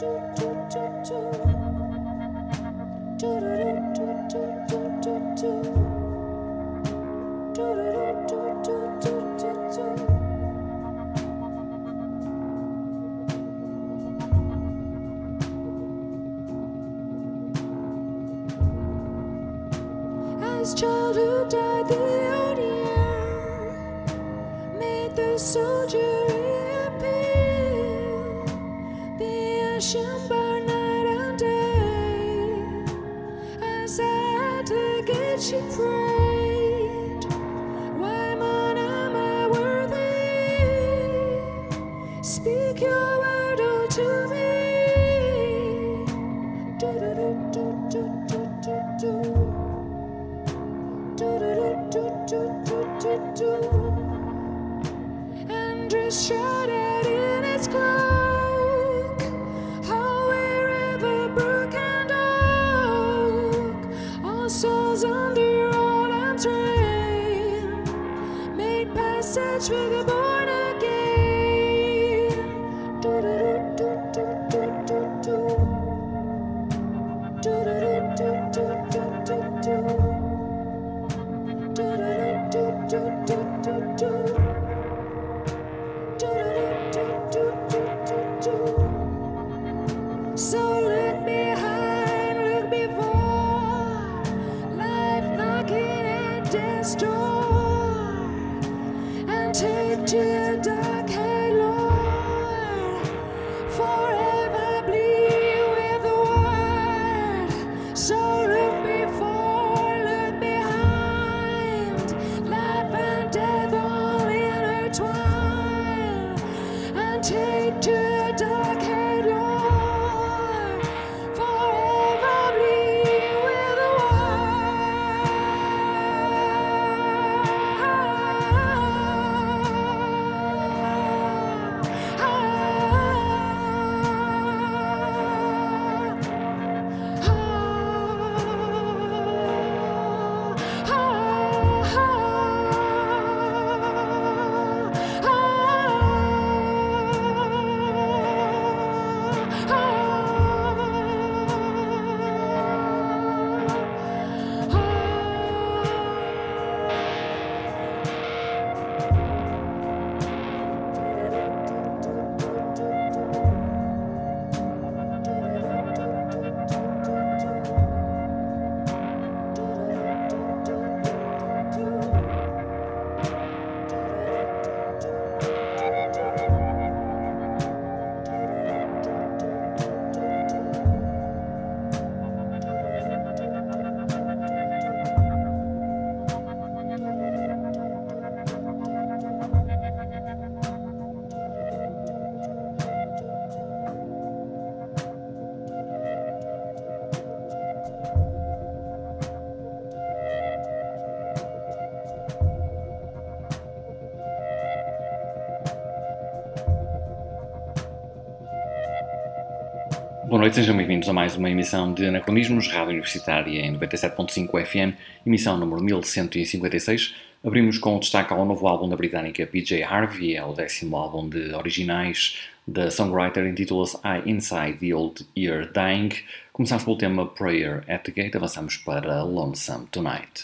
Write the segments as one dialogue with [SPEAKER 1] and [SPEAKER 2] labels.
[SPEAKER 1] As childhood died, the old year made the soldier reappear. The ocean burned night and day. As at the gate she prayed, why man am I worthy? Speak your word oh, to me. Do do do do do do do do. Andrews shrouded in its cloak, Howe River, brook and oak, all souls under Oldham's reign, made passage for the born again. Do do do do do do do do do do do do do. So look behind, look before, life knocking at death's door, and take to your dark head, Lord, forever bleed with the word. So look before, look behind, life and death all intertwined, and take to your dark head, Lord, forever bleed with the
[SPEAKER 2] Boa noite, sejam bem-vindos a mais uma emissão de Anacronismos, Rádio Universitária em 97.5 FM, emissão número 1156. Abrimos com o destaque ao novo álbum da britânica PJ Harvey, é o 10º álbum de originais da songwriter, intitula-se I Inside the Old Year Dying. Começamos pelo tema Prayer at the Gate, avançamos para Lonesome Tonight.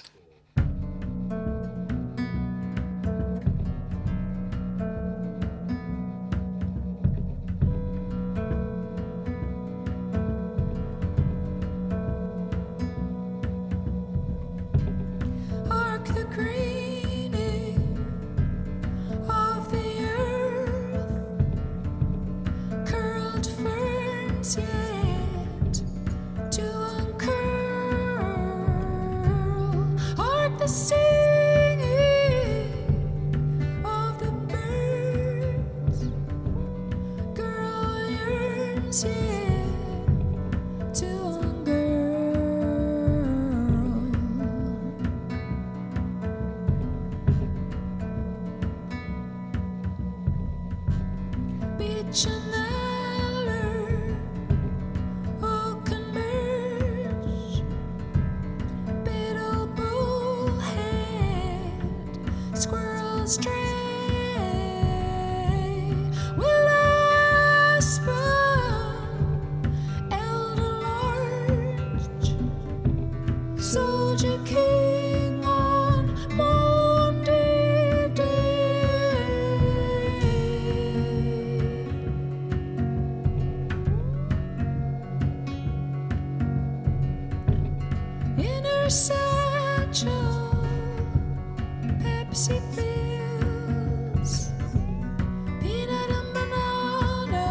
[SPEAKER 1] your satchel, Pepsi fills, peanut and banana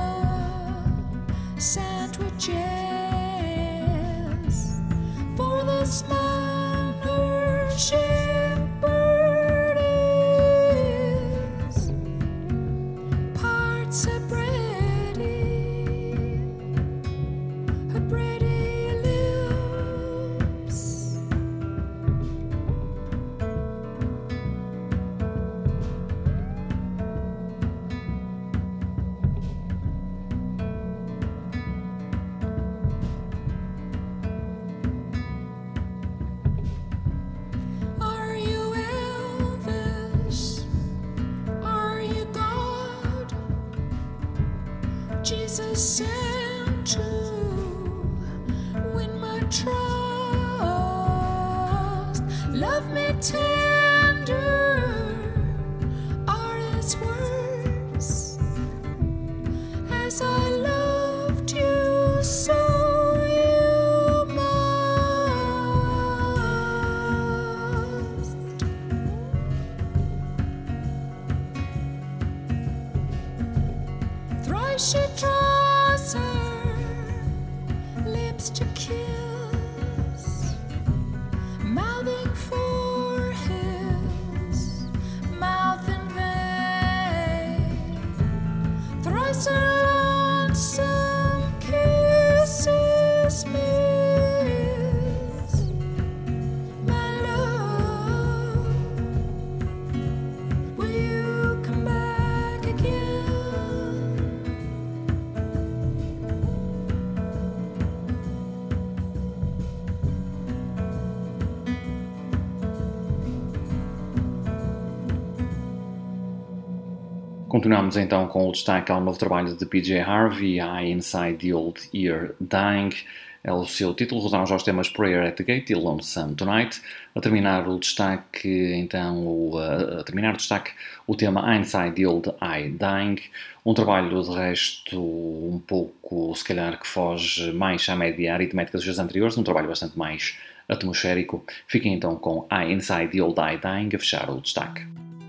[SPEAKER 1] sandwiches for this man her shepherd is. Parts of her bready lips. Are you Elvis? Are you God? Jesus sent to win my trust. Love me tender are his words. As I loved you, so you must. Thrice she draws her lips to kiss, mouthing for his mouth in vain. Thrice her lonesome kisses miss. My love, will you come back again?
[SPEAKER 2] Continuamos então com o destaque ao novo trabalho de PJ Harvey, I Inside the Old Year Dying. É o seu título, rodaram já os temas Prayer at the Gate e Lonesome Tonight. A terminar o destaque, então, o tema I Inside the Old Eye Dying. Um trabalho, de resto, um pouco, se calhar, que foge mais à média aritmética dos dias anteriores, um trabalho bastante mais atmosférico. Fiquem então com I Inside the Old Eye Dying a fechar o destaque.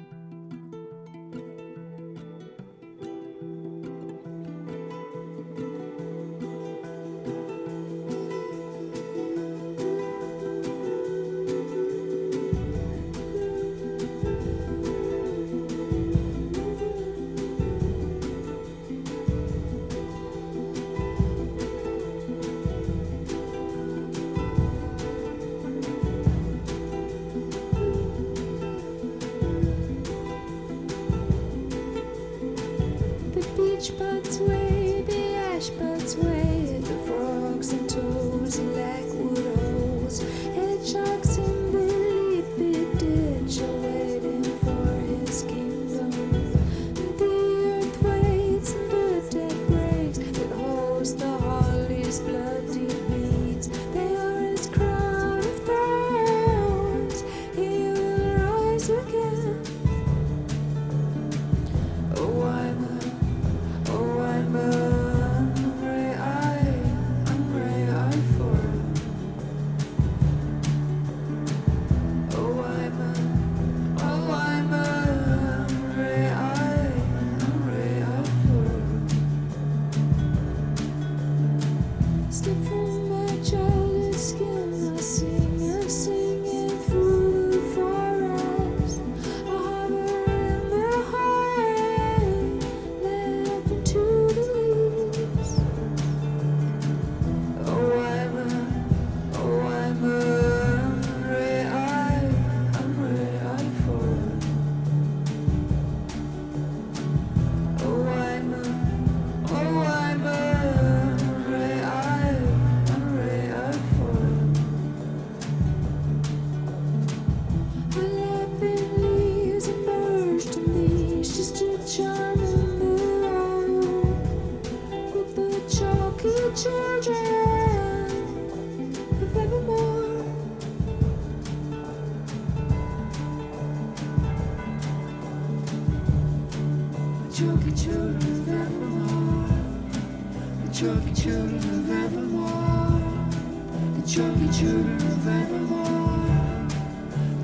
[SPEAKER 1] Buds way, the ash buds way, the frogs and toads and blackwood owls, hedgehogs in the leafy ditch are waiting for his kingdom. The earth waits and the dead breaks, it holds the holly's bloody beads. They are his crown of thorns, he will rise again. Oh, I'm Chunky children of evermore, the chunky children of evermore, the chunky children of evermore.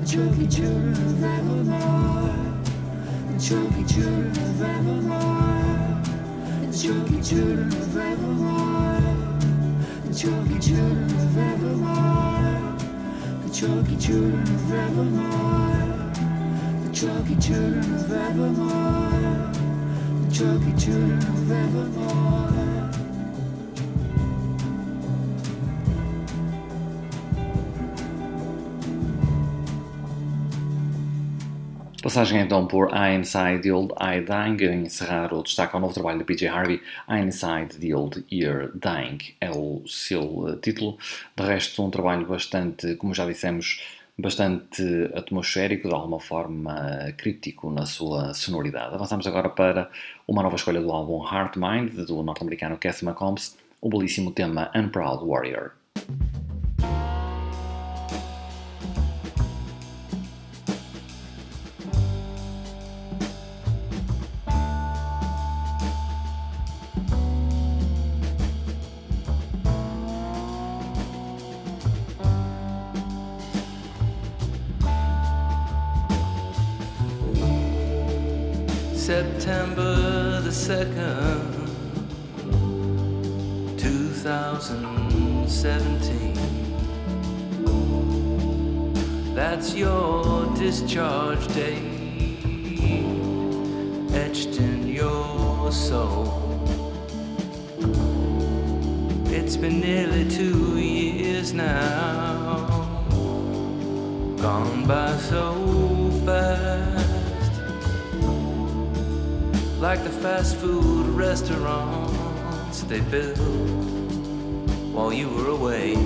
[SPEAKER 1] chunky children of Evermore, the chunky children of Evermore, the chunky children of Evermore, the chunky children of Evermore, the chunky children of Evermore, the chunky children of Evermore, the chunky children of Evermore.
[SPEAKER 2] Passagem então por I Inside the Old Eye Dying, a encerrar o destaque ao novo trabalho de PJ Harvey. I Inside the Old Ear Dying é o seu título. De resto, um trabalho bastante, como já dissemos, bastante atmosférico, de alguma forma críptico na sua sonoridade. Avançamos agora para uma nova escolha do álbum Heart Mind, do norte-americano Cassie McCombs, o belíssimo tema Unproud Warrior.
[SPEAKER 3] September the 2nd, 2017. That's your discharge date, etched in your soul. It's been nearly 2 years now, gone by so fast. Like the fast food restaurants they built while you were away.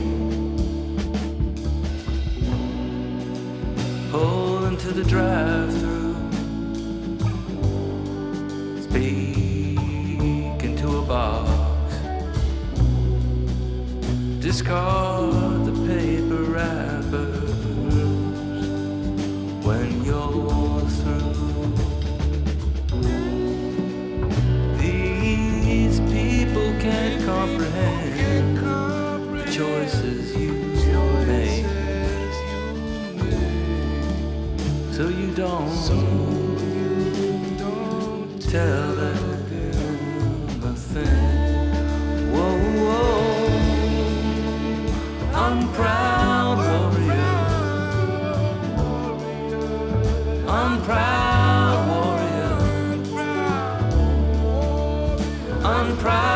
[SPEAKER 3] Pull into the drive-thru, speak into a box, discard the paper wrappers when you're through. Can't comprehend the choices you made, so you don't tell them a thing. Whoa, whoa, unproud warrior, unproud warrior, unproud.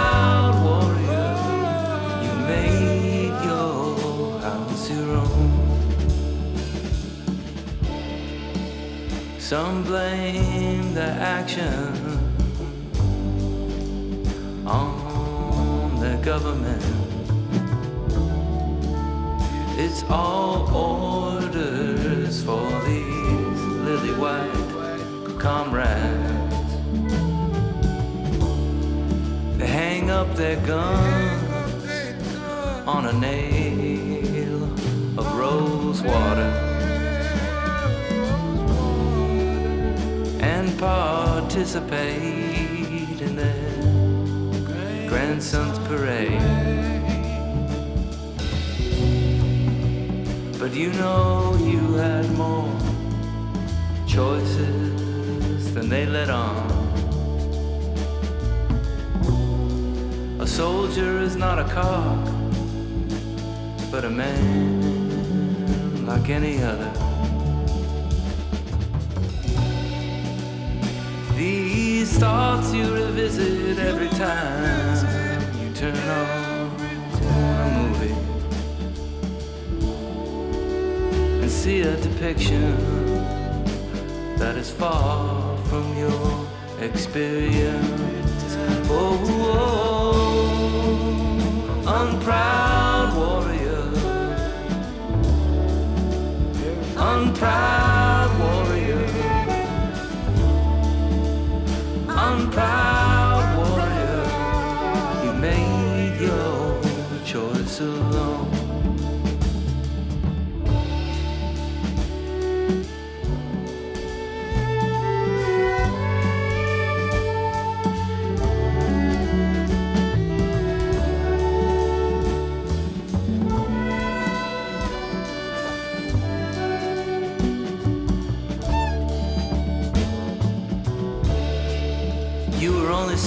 [SPEAKER 3] Some blame the action on the government. It's all orders for these lily-white comrades. They hang up their guns on a nail of rose water and participate in their grandson's parade. But you know you had more choices than they let on. A soldier is not a cock, but a man like any other. These thoughts you revisit every time you turn on a movie and see a depiction that is far from your experience. Oh, oh, unproud warrior, unproud warrior, unproud warrior, you made your choice alone.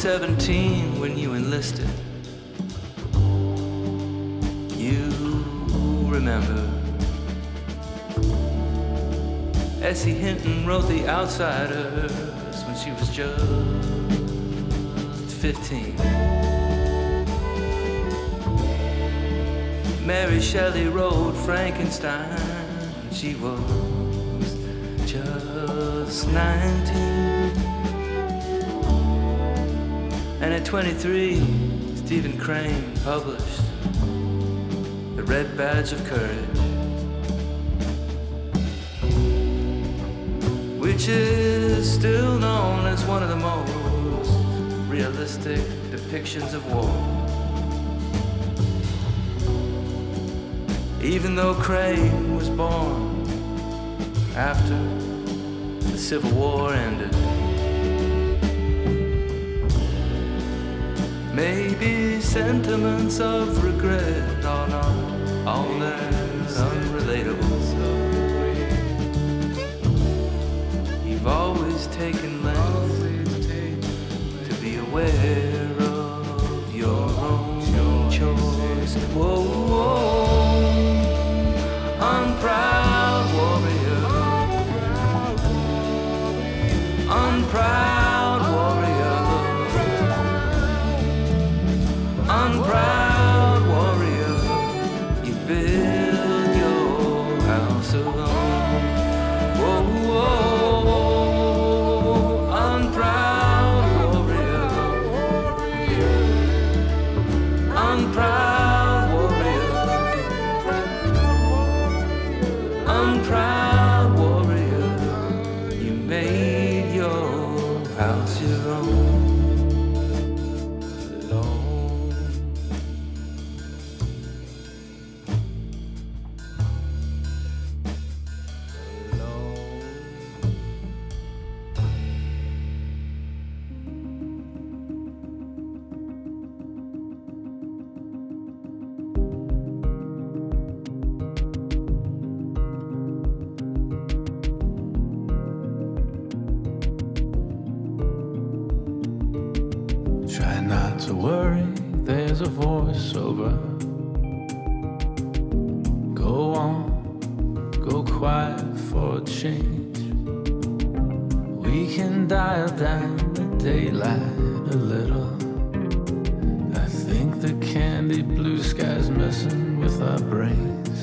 [SPEAKER 3] 17 when you enlisted. You remember. Essie Hinton wrote The Outsiders when she was just 15. Mary Shelley wrote Frankenstein when she was just 19. And at 23, Stephen Crane published The Red Badge of Courage, which is still known as one of the most realistic depictions of war. Even though Crane was born after the Civil War ended. Maybe sentiments of regret are not all that unrelatable. You've always taken length to be aware of your own choice. Whoa, whoa, unproud warrior, unproud warrior, unproud warrior. You build your house alone. Whoa, whoa, unproud warrior, unproud warrior, unproud warrior. You made your house your own.
[SPEAKER 4] Try not to worry, there's a voiceover. Go on, go quiet for a change. We can dial down the daylight a little. I think the candy blue sky's messing with our brains.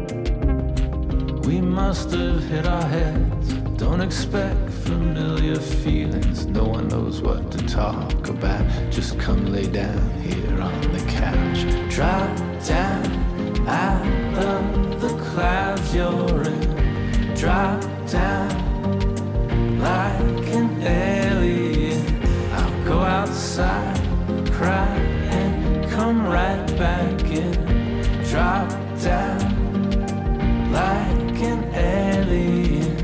[SPEAKER 4] We must have hit our heads. Don't expect familiar feelings. No one knows what to talk about. Just come lay down here on the couch. Drop down out of the clouds you're in. Drop down like an alien. I'll go outside, cry and come right back in. Drop down like an alien.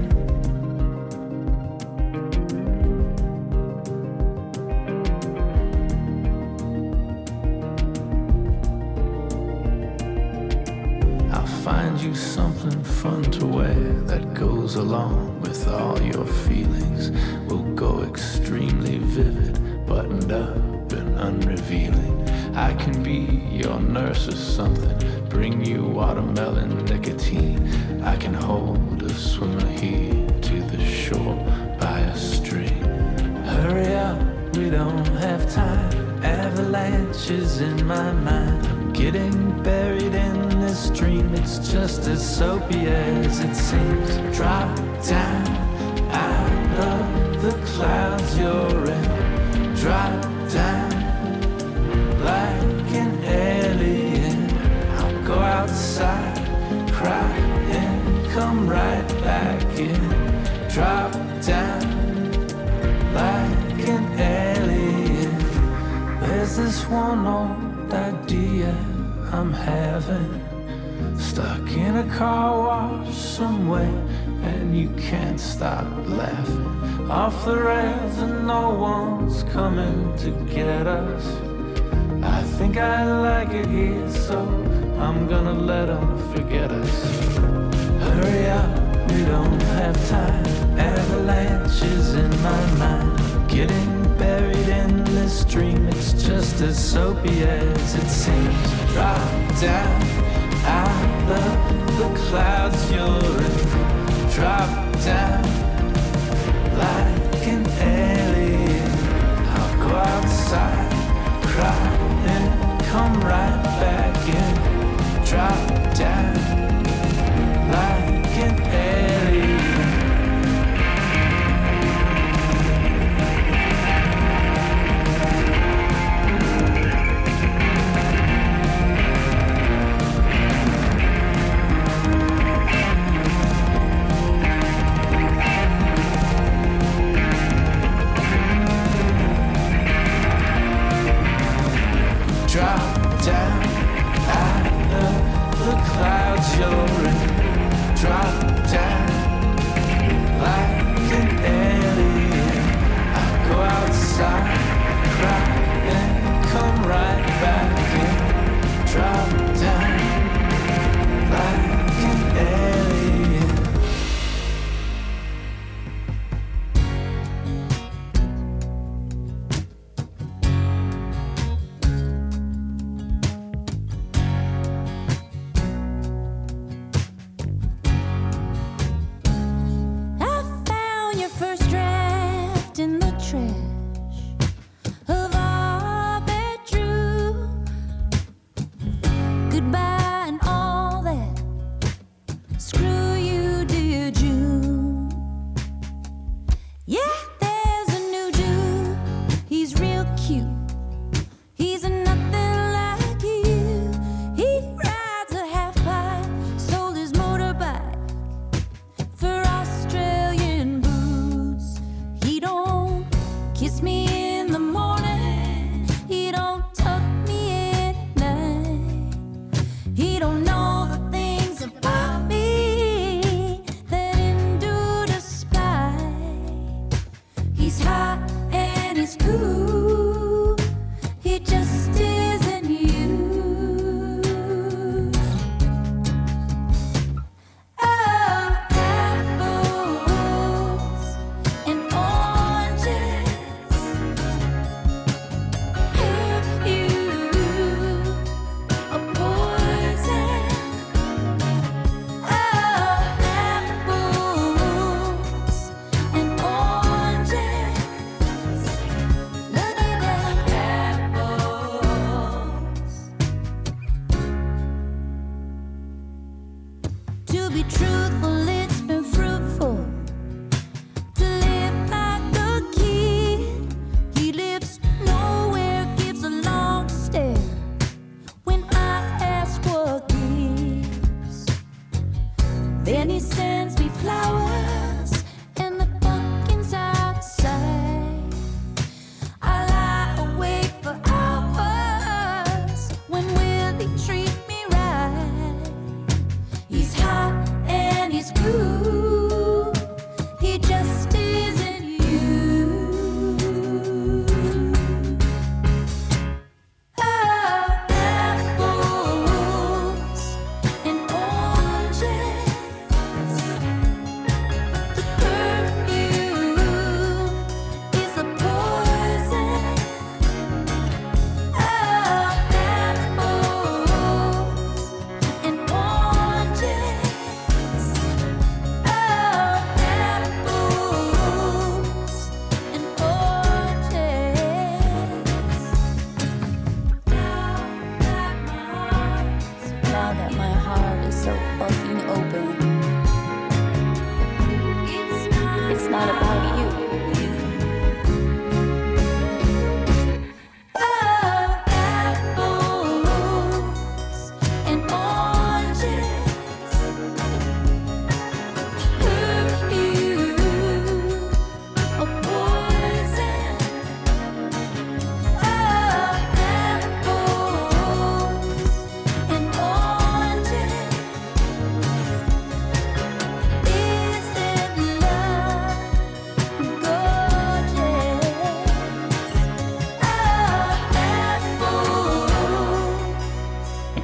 [SPEAKER 4] Find you something fun to wear that goes along with all your feelings. We'll go extremely vivid, buttoned up and unrevealing. I can be your nurse or something, bring you watermelon nicotine. I can hold a swimmer here to the shore by a stream. Hurry up, we don't have time. Avalanches in my mind. I'm getting buried in this dream. It's just as soapy as it seems. Drop down out of the clouds you're in. Drop down like an alien. I'll go outside, cry and come right back in. Drop down like an alien. There's this one old idea I'm having. Stuck in a car wash somewhere, and you can't stop laughing. Off the rails and no one's coming to get us. I think I like it here, so I'm gonna let them forget us. Hurry up, we don't have time. Avalanches in my mind, getting buried in this dream. It's just as soapy as it seems. Drop down out of the clouds you're in. Drop down like an alien. I'll go outside, cry, and come right back in. Drop down like an alien. Drop down out of the clouds you're in. Drop down like an alien. I'll go outside, cry, and come right back in. Drop down like an alien.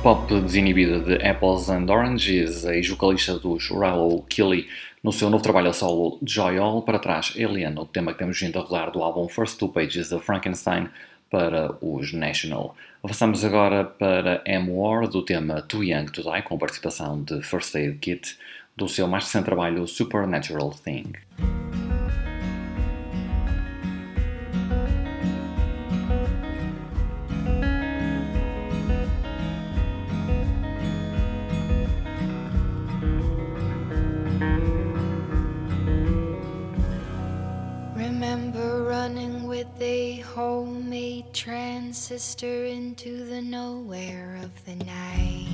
[SPEAKER 2] pop desinibida de Apples and Oranges, a ex-vocalista dos Rilo Kiley, no seu novo trabalho a solo Joy All, para trás Alien, o tema que temos vindo a rodar do álbum First Two Pages de Frankenstein para os National. Avançamos agora para M-War, do tema Too Young to Die, com participação de First Aid Kit, do seu mais recente trabalho Supernatural Thing.
[SPEAKER 1] Remember running with a homemade transistor into the nowhere of the night.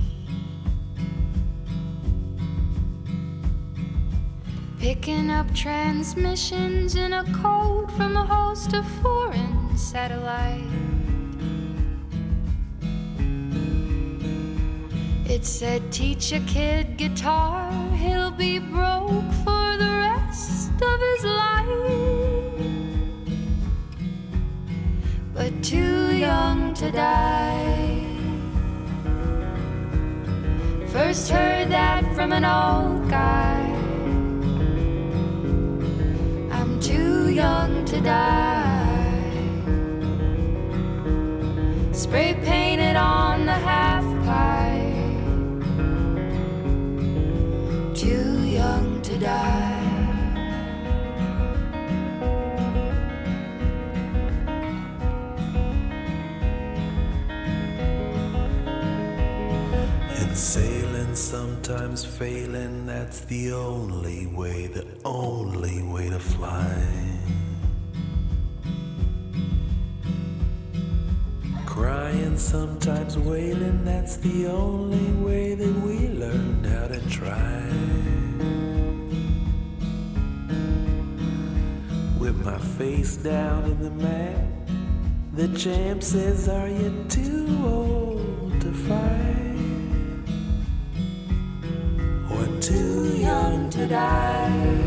[SPEAKER 1] Picking up transmissions in a code from a host of foreign satellites. It said, teach a kid guitar, he'll be broke for the rest of his life. But too young to die. First heard that from an old guy. I'm too young to die. Spray painted on the half pipe. Too young to die.
[SPEAKER 5] And sailing, sometimes failing, that's the only way to fly. Crying, sometimes wailing, that's the only way that we learned how to try. With my face down in the mat, the champ says, are you too old to fight? Or too young to die?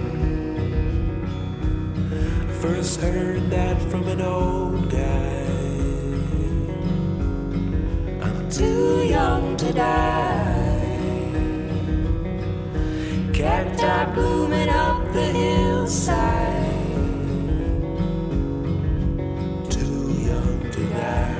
[SPEAKER 5] First heard that from an old guy. I'm too young to die. Cacti blooming up the hillside. Too young to die.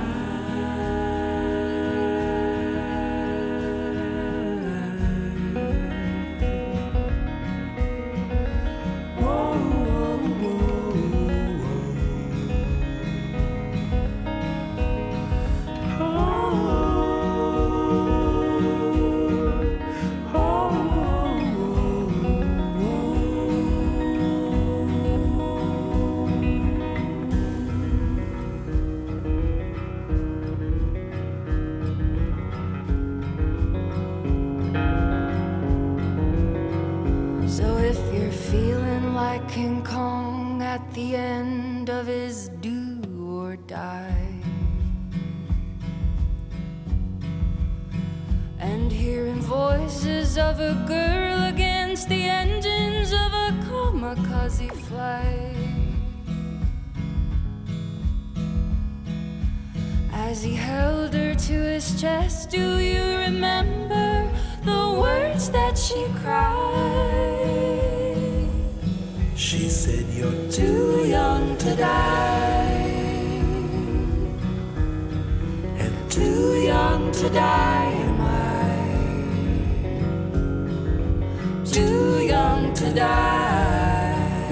[SPEAKER 5] King Kong at the end of his do or die, and hearing voices of a girl against the engines of a kamikaze flight. As he held her to his chest, do you remember the words that she cried? She said, you're too young to die, and too young to die am I. Too young to die,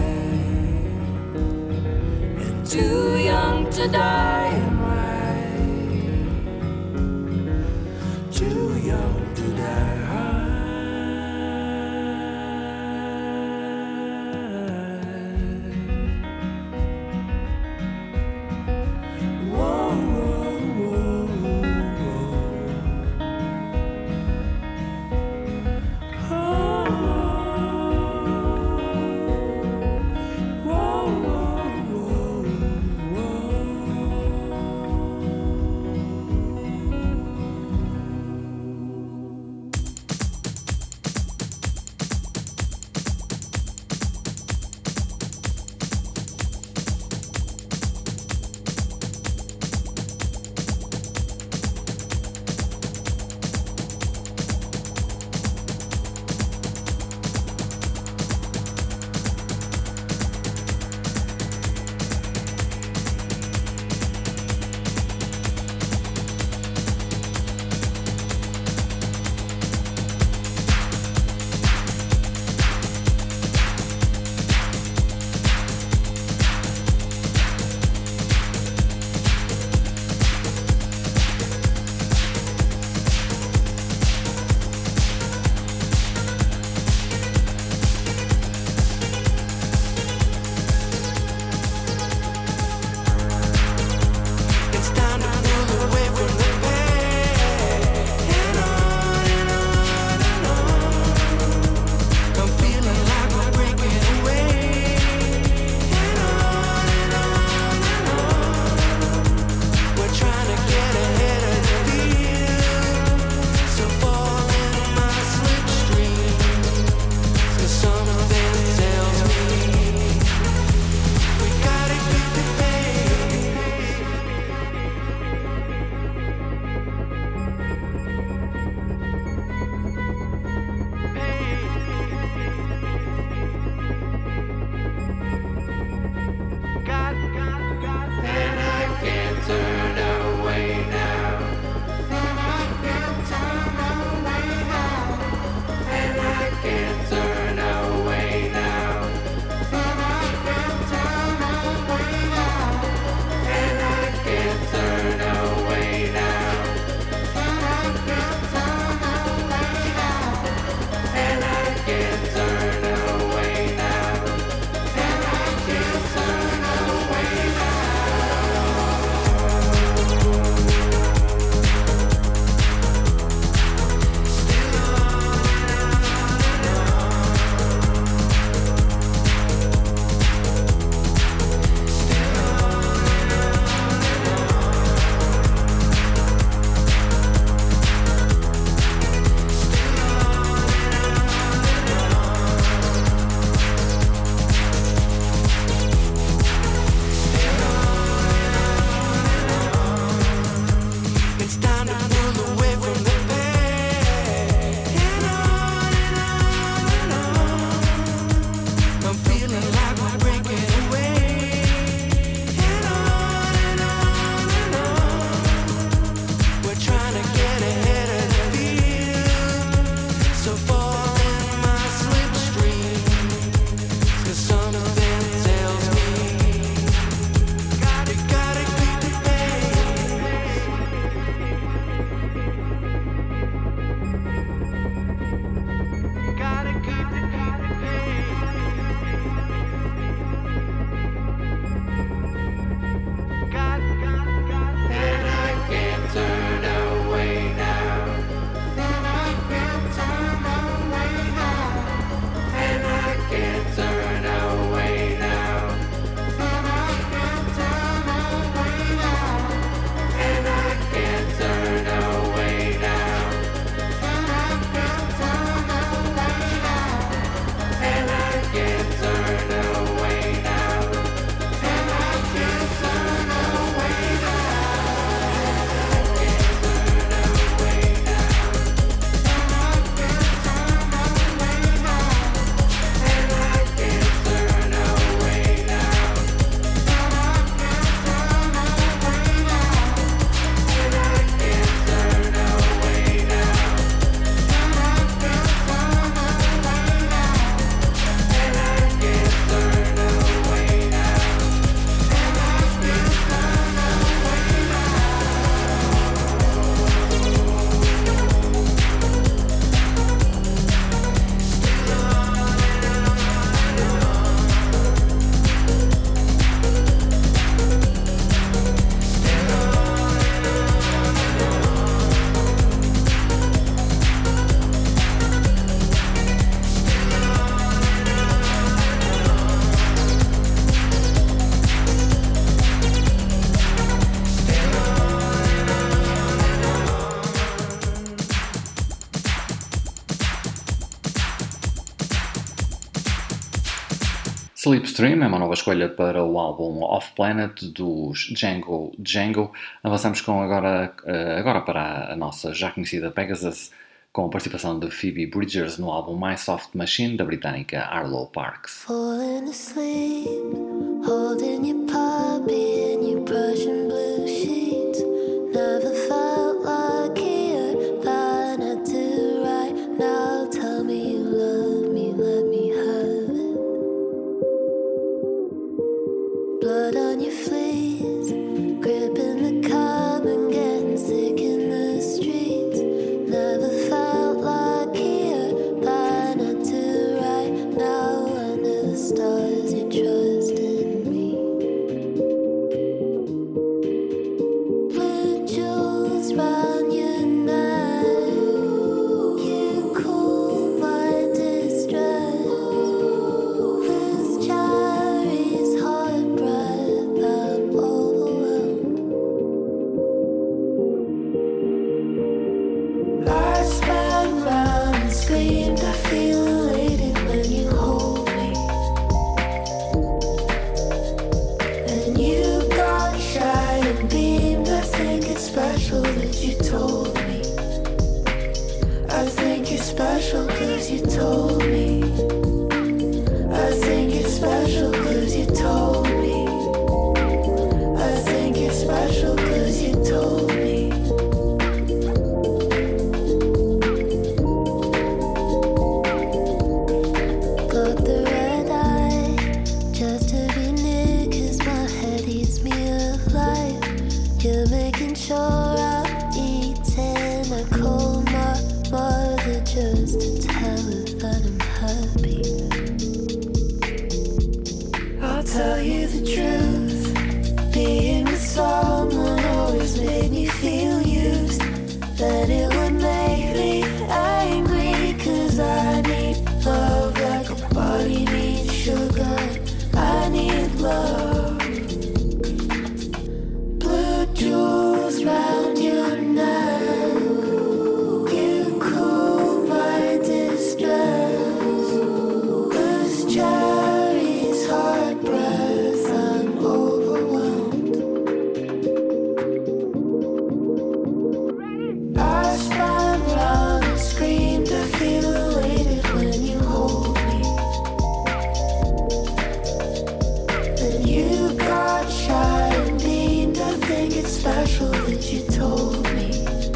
[SPEAKER 5] and too young to die am I. Too young to die.
[SPEAKER 2] Slipstream é uma nova escolha para o álbum Off Planet dos Django. Avançamos com agora para a nossa já conhecida Pegasus, com a participação de Phoebe Bridgers no álbum My Soft Machine da britânica Arlo Parks.
[SPEAKER 1] Falling asleep, holding your puppy in your Prussian blue sheets. Never felt luckier than I do right now. Tell me you love me, let me have it. Blood on your fleas, gripping the cup and getting sick in the streets. Never felt luckier than I do right now. Under the stars, you trust in me. Blue jewels round your neck, you cool my distress. This cherry's hot breath, I'm overwhelmed. I spun round and screamed, I feel elated when you hold me. And you got shy and beamed, I think it's special that you told me. I think you're special cause you told me. I think you're special cause you told me. I think you're special cause you told me. Got the red eye just to be near, cause my head eats me alive. You're making sure I'm eating. I call my mother just to tell her that I'm happy. I'll tell you the truth, being with someone always made me feel used. That it would make me angry, cause I need love like a body needs sugar. I need love. Blue jewels round your neck, you cool my distress. This cherry's hot breath, I'm overwhelmed. I spun round and screamed, I feel elated when you hold me. Then you got shy and beamed, I think it's special that you told me.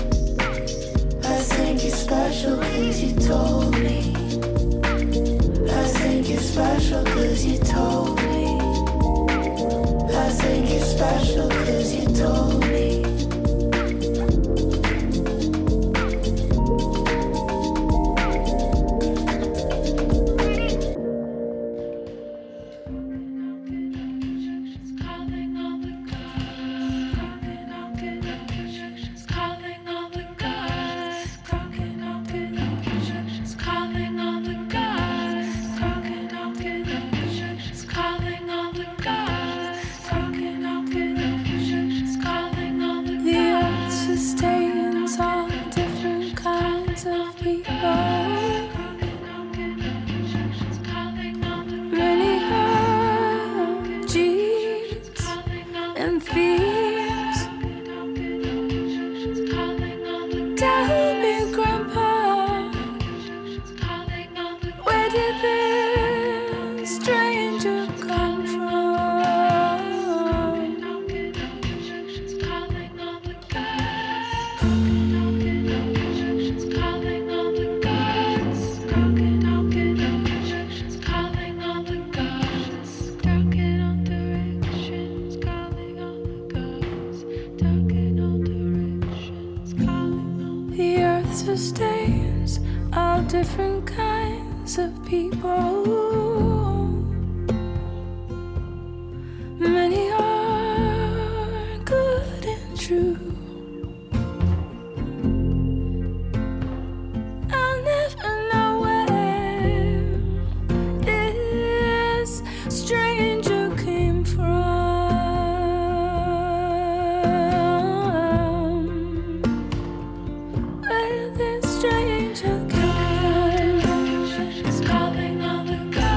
[SPEAKER 1] I think you're special cause you told me. I think you're special cause you told me. I think you're special cause you told me. Sustains all different kinds of people. Many orgies and thieves. Tell me, Grandpa, where did this stranger come from? The earth sustains all different kinds of people. Many are good and true. I'll never know where this stranger came from. Where this stranger came from. She's calling all the guys.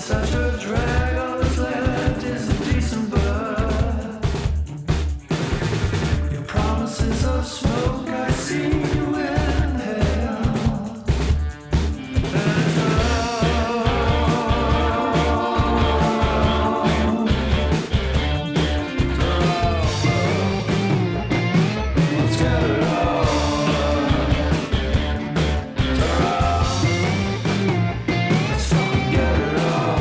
[SPEAKER 3] such a drag, all that's left is a decent blood. Your promises of smoke, I see you in hell. Let's get it on. Let's fucking get it on.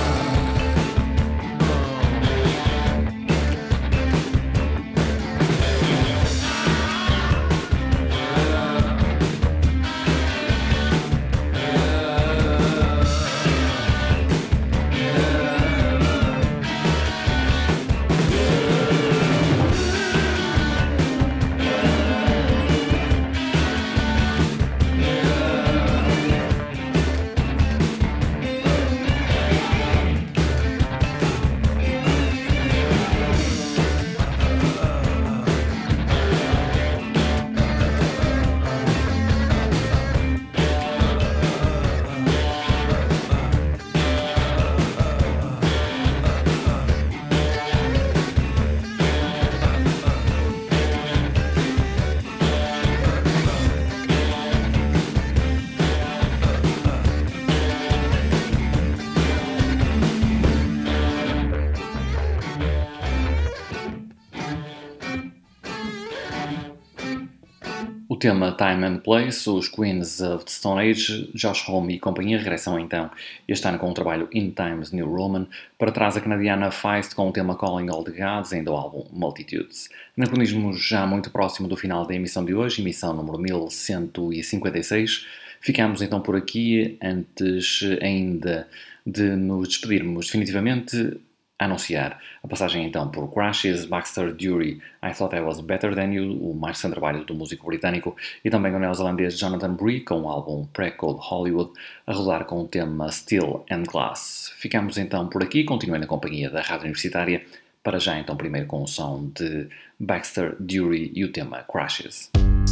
[SPEAKER 2] O tema Time and Place, os Queens of the Stone Age, Josh Homme e companhia regressam então este ano com o trabalho In Times New Roman, para trás a canadiana Feist com o tema Calling All the Gods, ainda o álbum Multitudes. Anacronismo já muito próximo do final da emissão de hoje, emissão número 1156. Ficamos então por aqui, antes ainda de nos despedirmos definitivamente, a anunciar a passagem então por Crashes, Baxter Dury, I Thought I Was Better Than You, o mais recente trabalho do músico britânico, e também o neozelandês Jonathan Bree com o álbum Pre-Code Hollywood, a rodar com o tema Steel and Glass. Ficamos então por aqui, continuando a companhia da Rádio Universitária, para já então primeiro com o som de Baxter Dury e o tema Crashes.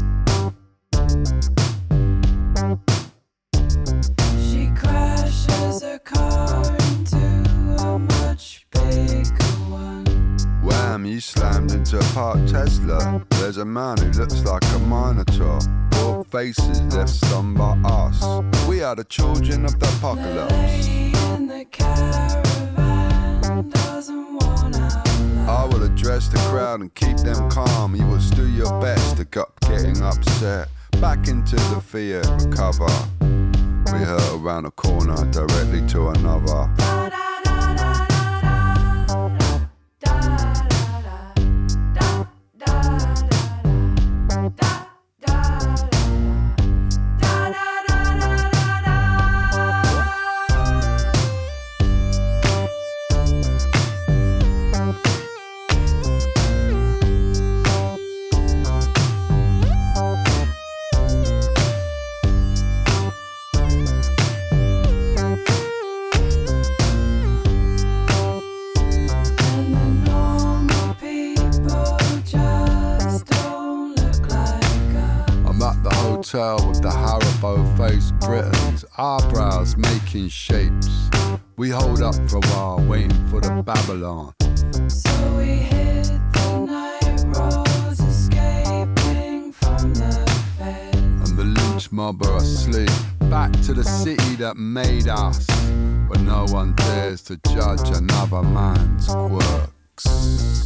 [SPEAKER 5] She crashes her car into a much bigger one.
[SPEAKER 6] Wham, you slammed into a parked Tesla. There's a man who looks like a minotaur. Four faces left stunned by us. We are the children of the
[SPEAKER 5] The
[SPEAKER 6] apocalypse.
[SPEAKER 5] lady in the caravan doesn't wanna
[SPEAKER 6] I
[SPEAKER 5] lie.
[SPEAKER 6] will address the crowd and keep them calm. You will do your best to stop getting upset. Back into the Fiat, recover. We hurt around the corner directly to another.
[SPEAKER 5] Da da da da da da da da da da And the normal people just don't look like us.
[SPEAKER 6] I'm at the hotel with the Haribo-faced Britons, our brows making shapes. We hold up for a while, waiting for the Babylon.
[SPEAKER 5] So we hit the night roads, escaping from the fed.
[SPEAKER 6] And the lynch mob are asleep. Back to the city that made us, where no one dares to judge another man's quirks.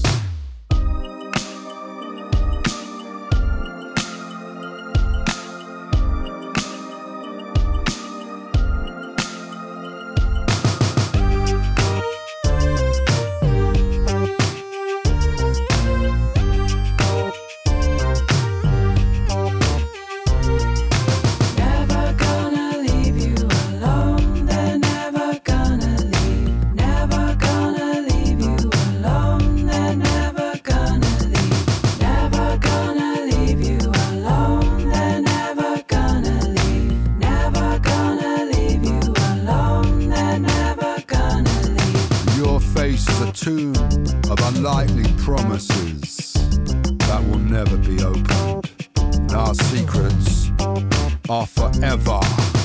[SPEAKER 5] Never gonna leave you alone. They're never gonna leave. Never gonna leave you alone. They're never gonna leave. Never gonna leave you alone. They're never gonna leave. Never gonna leave you alone. They're never gonna leave.
[SPEAKER 6] Your face is a tomb of unlikely promises that will never be opened. And our secrets are forever